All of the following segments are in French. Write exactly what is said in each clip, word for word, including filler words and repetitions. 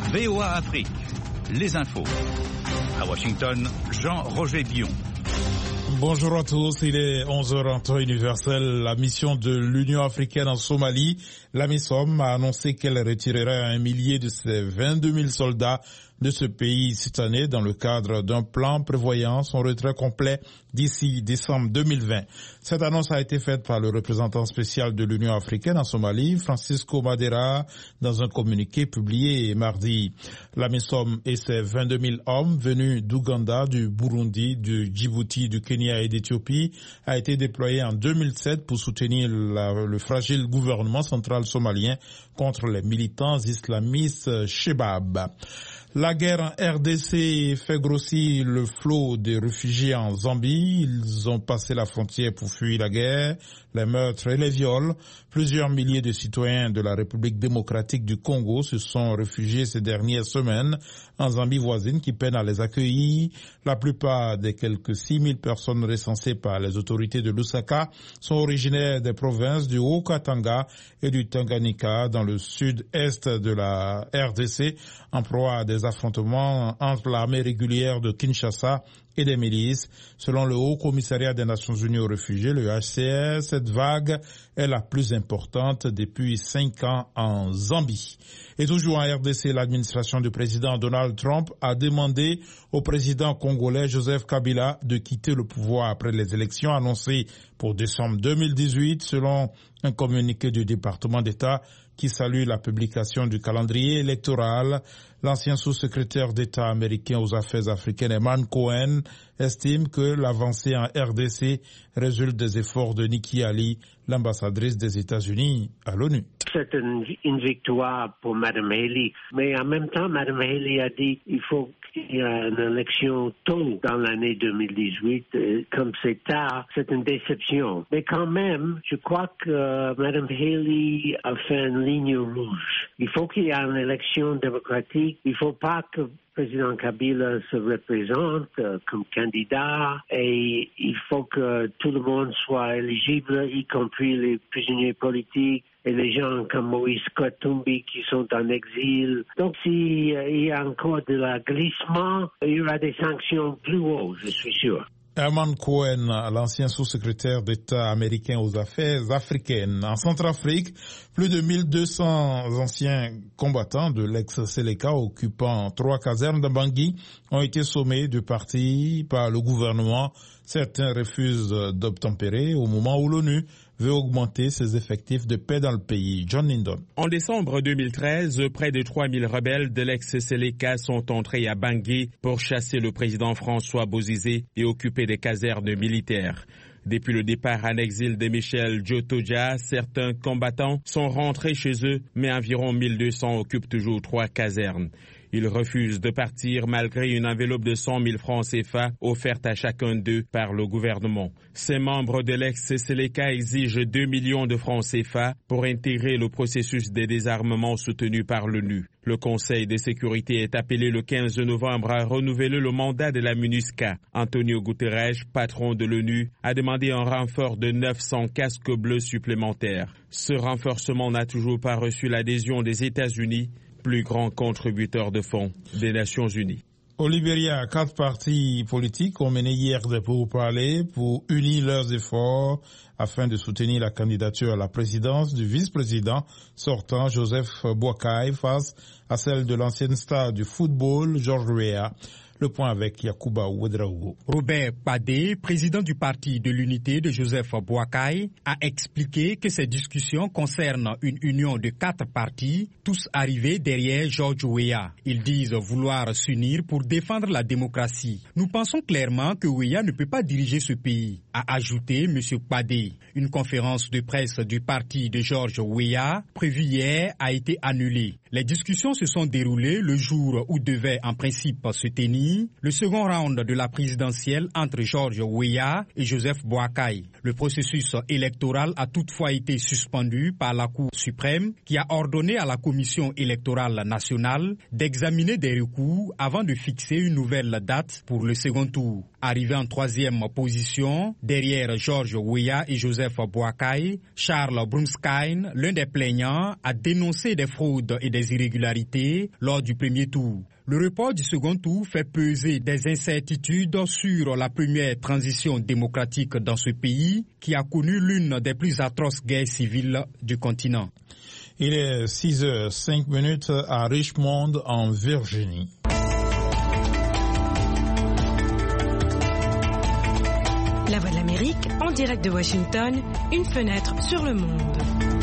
V O A Afrique, les infos. À Washington, Jean-Roger Bion. Bonjour à tous, il est onze heures en temps universel. La mission de l'Union africaine en Somalie, l'AMISOM, a annoncé qu'elle retirerait un millier de ses vingt-deux mille soldats de ce pays cette année dans le cadre d'un plan prévoyant son retrait complet d'ici décembre deux mille vingt. Cette annonce a été faite par le représentant spécial de l'Union africaine en Somalie, Francisco Madera, dans un communiqué publié mardi. L'AMISOM et ses vingt-deux mille hommes venus d'Ouganda, du Burundi, du Djibouti, du Kenya et d'Éthiopie a été déployé en deux mille sept pour soutenir la, le fragile gouvernement central somalien contre les militants islamistes Shebab. La guerre en R D C fait grossir le flot des réfugiés en Zambie. Ils ont passé la frontière pour fuir la guerre, les meurtres et les viols. Plusieurs milliers de citoyens de la République démocratique du Congo se sont réfugiés ces dernières semaines en Zambie voisine qui peine à les accueillir. La plupart des quelques six mille personnes recensées par les autorités de Lusaka sont originaires des provinces du Haut-Katanga et du Tanganyika dans le sud-est de la R D C, en proie à des affrontements entre l'armée régulière de Kinshasa et des milices. Selon le Haut Commissariat des Nations Unies aux réfugiés, le H C R, cette vague est la plus importante depuis cinq ans en Zambie. Et toujours en R D C, l'administration du président Donald Trump a demandé au président congolais Joseph Kabila de quitter le pouvoir après les élections annoncées pour décembre deux mille dix-huit, selon un communiqué du département d'État qui salue la publication du calendrier électoral. L'ancien sous-secrétaire d'État américain aux affaires africaines, Herman Cohen, estime que l'avancée en R D C résulte des efforts de Nikki Haley, l'ambassadrice des États-Unis à l'ONU. C'est une, une victoire pour Mme Haley, mais en même temps, Mme Haley a dit qu'il faut qu'il y ait une élection tôt dans l'année deux mille dix-huit. Comme c'est tard, c'est une déception. Mais quand même, je crois que Mme Haley a fait une ligne rouge. Il faut qu'il y ait une élection démocratique. Il ne faut pas que le président Kabila se représente euh, comme candidat et il faut que tout le monde soit éligible, y compris les prisonniers politiques et les gens comme Moïse Katumbi qui sont en exil. Donc s'il euh, y a encore de la glissement, il y aura des sanctions plus hautes, je suis sûr. Herman Cohen, l'ancien sous-secrétaire d'État américain aux affaires africaines. En Centrafrique, plus de mille deux cents anciens combattants de l'ex-Seleka occupant trois casernes de Bangui ont été sommés de partir par le gouvernement. Certains refusent d'obtempérer au moment où l'ONU veut augmenter ses effectifs de paix dans le pays. John Lindon. En décembre deux mille treize, près de trois mille rebelles de l'ex-Seleka sont entrés à Bangui pour chasser le président François Bozizé et occuper des casernes militaires. Depuis le départ en exil de Michel Djotoja, certains combattants sont rentrés chez eux, mais environ mille deux cents occupent toujours trois casernes. Ils refusent de partir malgré une enveloppe de cent mille francs C F A offerte à chacun d'eux par le gouvernement. Ces membres de l'ex-Seleka exigent deux millions de francs C F A pour intégrer le processus de désarmement soutenu par l'ONU. Le Conseil de sécurité est appelé le quinze novembre à renouveler le mandat de la MINUSCA. Antonio Guterres, patron de l'ONU, a demandé un renfort de neuf cents casques bleus supplémentaires. Ce renforcement n'a toujours pas reçu l'adhésion des États-Unis, plus grand contributeur de fonds des Nations Unies. Au Libéria, quatre partis politiques ont mené hier des pourparlers pour unir leurs efforts afin de soutenir la candidature à la présidence du vice-président sortant Joseph Boakai face à celle de l'ancienne star du football George Weah. Le point avec Yacouba Ouedraogo. Robert Padé, président du parti de l'unité de Joseph Boakai, a expliqué que ces discussions concernent une union de quatre partis, tous arrivés derrière George Weah. Ils disent vouloir s'unir pour défendre la démocratie. Nous pensons clairement que Weah ne peut pas diriger ce pays, a ajouté M. Padé. Une conférence de presse du parti de George Weah, prévue hier, a été annulée. Les discussions se sont déroulées le jour où devait en principe se tenir le second round de la présidentielle entre George Weah et Joseph Boakai. Le processus électoral a toutefois été suspendu par la Cour suprême qui a ordonné à la Commission électorale nationale d'examiner des recours avant de fixer une nouvelle date pour le second tour. Arrivé en troisième position, derrière George Weah et Joseph Boakai, Charles Brumskine, l'un des plaignants, a dénoncé des fraudes et des des irrégularités lors du premier tour. Le report du second tour fait peser des incertitudes sur la première transition démocratique dans ce pays qui a connu l'une des plus atroces guerres civiles du continent. Il est six heures cinq minutes à Richmond, en Virginie. La Voix de l'Amérique, en direct de Washington, une fenêtre sur le monde.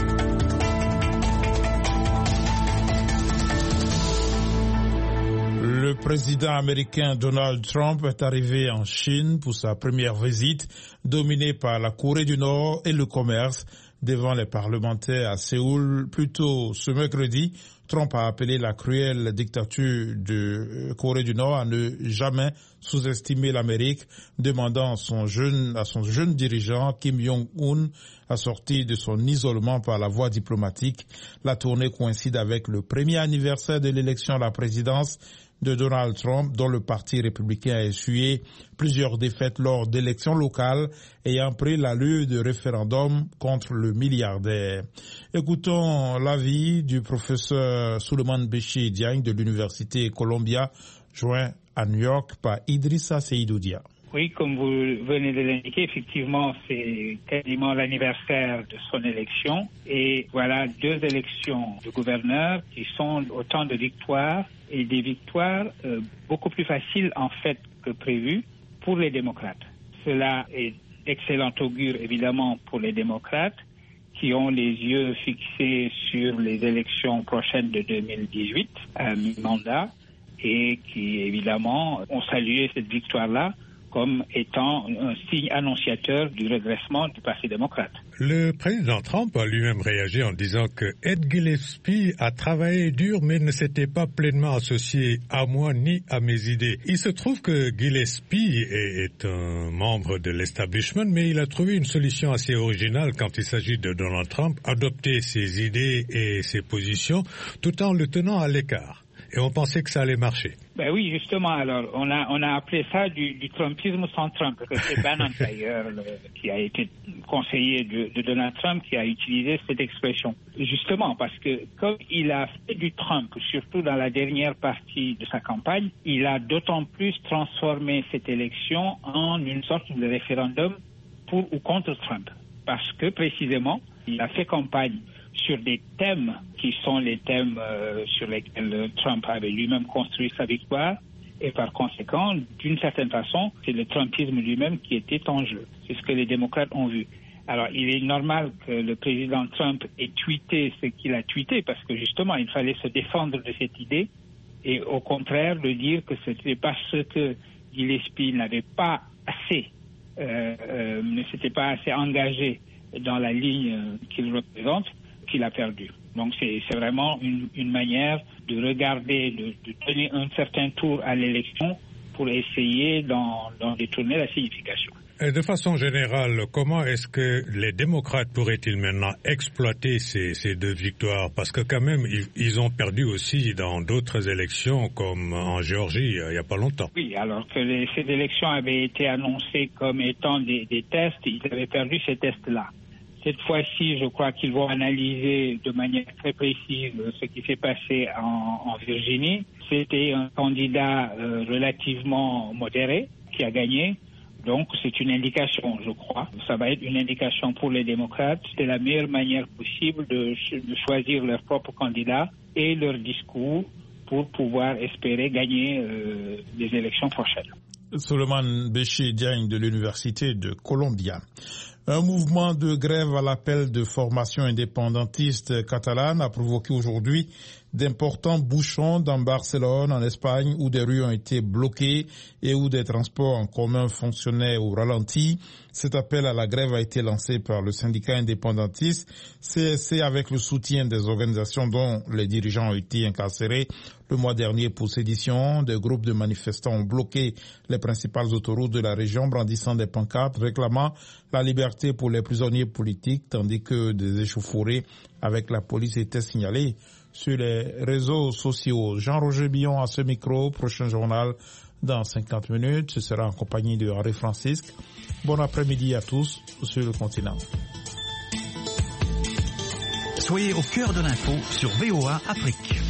Le président américain Donald Trump est arrivé en Chine pour sa première visite, dominée par la Corée du Nord et le commerce. Devant les parlementaires à Séoul, plus tôt ce mercredi, Trump a appelé la cruelle dictature de Corée du Nord à ne jamais sous-estimer l'Amérique, demandant à son jeune, à son jeune dirigeant Kim Jong-un à sortir de son isolement par la voie diplomatique. La tournée coïncide avec le premier anniversaire de l'élection à la présidence de Donald Trump, dont le parti républicain a essuyé plusieurs défaites lors d'élections locales ayant pris l'allure de référendum contre le milliardaire. Écoutons l'avis du professeur Souleymane Béchi Diagne de l'Université Columbia, joint à New York par Idrissa Seydoudia. Oui, comme vous venez de l'indiquer, effectivement, c'est quasiment l'anniversaire de son élection. Et voilà deux élections de gouverneurs qui sont autant de victoires et des victoires euh, beaucoup plus faciles en fait que prévu pour les démocrates. Cela est d'excellent augure évidemment pour les démocrates qui ont les yeux fixés sur les élections prochaines de deux mille dix-huit, à mi-mandat, et qui évidemment ont salué cette victoire-là comme étant un signe annonciateur du redressement du Parti démocrate. Le président Trump a lui-même réagi en disant que Ed Gillespie a travaillé dur mais ne s'était pas pleinement associé à moi ni à mes idées. Il se trouve que Gillespie est, est un membre de l'establishment, mais il a trouvé une solution assez originale quand il s'agit de Donald Trump, adopter ses idées et ses positions tout en le tenant à l'écart. Et on pensait que ça allait marcher. Ben oui, justement, alors, on a, on a appelé ça du, du Trumpisme sans Trump. C'est Bannon, d'ailleurs, le, qui a été conseiller de, de Donald Trump, qui a utilisé cette expression. Justement, parce que comme il a fait du Trump, surtout dans la dernière partie de sa campagne, il a d'autant plus transformé cette élection en une sorte de référendum pour ou contre Trump. Parce que, précisément, il a fait campagne sur des thèmes qui sont les thèmes euh, sur lesquels Trump avait lui-même construit sa victoire. Et par conséquent, d'une certaine façon, c'est le Trumpisme lui-même qui était en jeu. C'est ce que les démocrates ont vu. Alors, il est normal que le président Trump ait tweeté ce qu'il a tweeté, parce que justement, il fallait se défendre de cette idée et au contraire de dire que c'était parce que Gillespie n'avait pas assez, euh, euh, ne s'était pas assez engagé dans la ligne qu'il représente, qu'il a perdu. Donc c'est, c'est vraiment une, une manière de regarder, de, de donner un certain tour à l'élection pour essayer d'en, d'en détourner la signification. Et de façon générale, comment est-ce que les démocrates pourraient-ils maintenant exploiter ces, ces deux victoires? Parce que quand même, ils, ils ont perdu aussi dans d'autres élections, comme en Géorgie, il n'y a pas longtemps. Oui, alors que les, ces élections avaient été annoncées comme étant des, des tests, ils avaient perdu ces tests-là. Cette fois-ci, je crois qu'ils vont analyser de manière très précise ce qui s'est passé en, en Virginie. C'était un candidat euh, relativement modéré qui a gagné. Donc, c'est une indication, je crois. Ça va être une indication pour les démocrates. C'est la meilleure manière possible de, de choisir leur propre candidat et leur discours pour pouvoir espérer gagner euh, les élections prochaines. Souleymane Béchi Diagne de l'Université de Columbia. Un mouvement de grève à l'appel de formation indépendantiste catalane a provoqué aujourd'hui d'importants bouchons dans Barcelone, en Espagne, où des rues ont été bloquées et où des transports en commun fonctionnaient au ralenti. Cet appel à la grève a été lancé par le syndicat indépendantiste C S C avec le soutien des organisations dont les dirigeants ont été incarcérés le mois dernier pour sédition. Des groupes de manifestants ont bloqué les principales autoroutes de la région, brandissant des pancartes réclamant la liberté pour les prisonniers politiques, tandis que des échauffourées avec la police étaient signalées sur les réseaux sociaux. Jean-Roger Billon à ce micro, prochain journal dans cinquante minutes. Ce sera en compagnie de Henri Francisque. Bon après-midi à tous sur le continent. Soyez au cœur de l'info sur V O A Afrique.